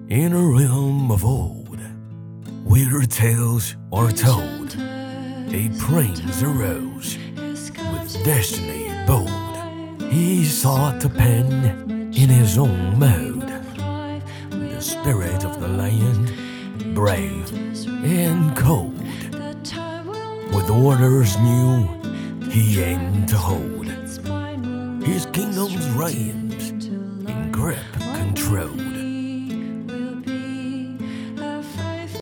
In a realm of old, where tales are told, a prince arose with destiny bold. He sought to pen in his own mode the spirit of the land, brave and cold. With orders new, he aimed to hold his kingdom's reins in grip control.